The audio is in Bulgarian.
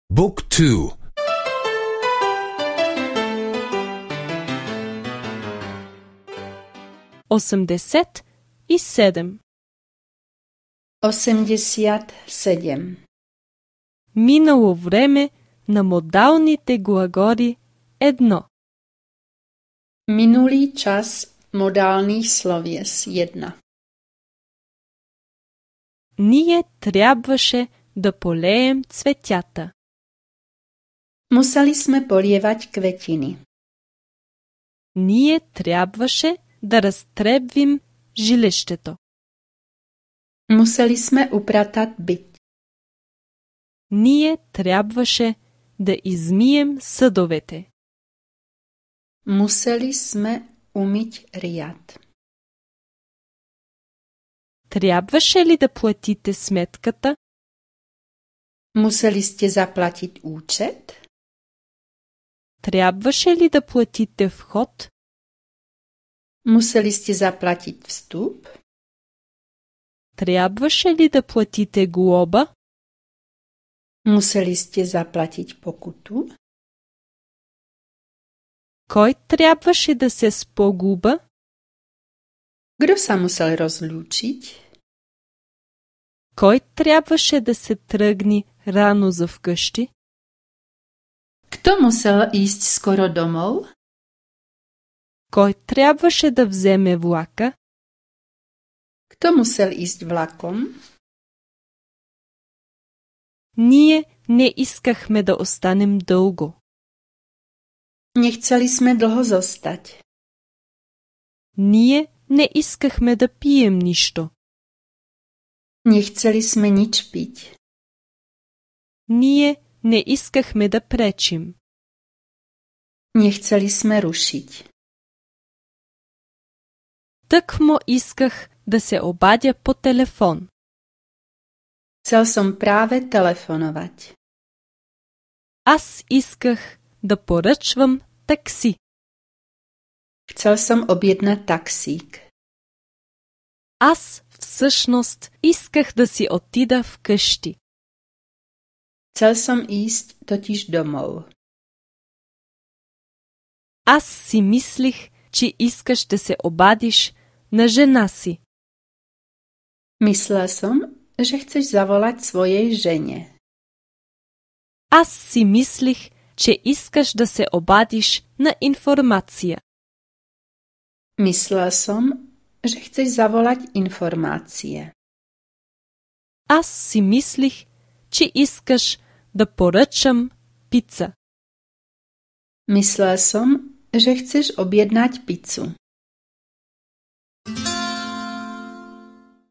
Book 2. 87. 87. Минало време на модалните глаголи 1. Minulý čas modálnych slovies 1. Ние трябваше да полеем цветята. Museli sme polievať kvetiny. Ние трябваше да разтребвим жилището. Museli sme upratať byt. Ние трябваше да измием съдовете. Museli sme umyť riad. Трябваше ли да платите сметката? Museli ste zaplatiť účet? Трябваше ли да платите вход? Museli ste zaplatiť vstup? Трябваше ли да платите глоба? Museli ste zaplatiť pokutu? Кой трябваше да се спогуба? Kto sa musel rozlúčiť? Кой трябваше да се тръгне рано за вкъщи? Kto musel ísť skoro domov? Кой трябваше да вземе влака? Kto musel ísť vlakom? Ние не искахме да останем дълго. Nechceli sme dlho zostať. Ние не искахме да пием нищо. Nechceli sme nič piť. Ние не искахме да пречим. Nechceli sme rušiť. Тъкмо исках да се обадя по телефон. Chcel som práve telefonovať. Аз исках да поръчвам такси. Chcel som objednať taxík. Аз всъщност исках да си отида вкъщи. Chcel som ísť totiž domov. Аз си мислих, че искаш да се обадиш на жена си. Myslel som, že chceš zavolať svojej žene. Аз си мислих, че искаш да се обадиш на информация. Myslel som, že chceš zavolať informácie. Аз си мислих, че искаш да поръчам пица. Myslel som, že chceš objednať pizzu.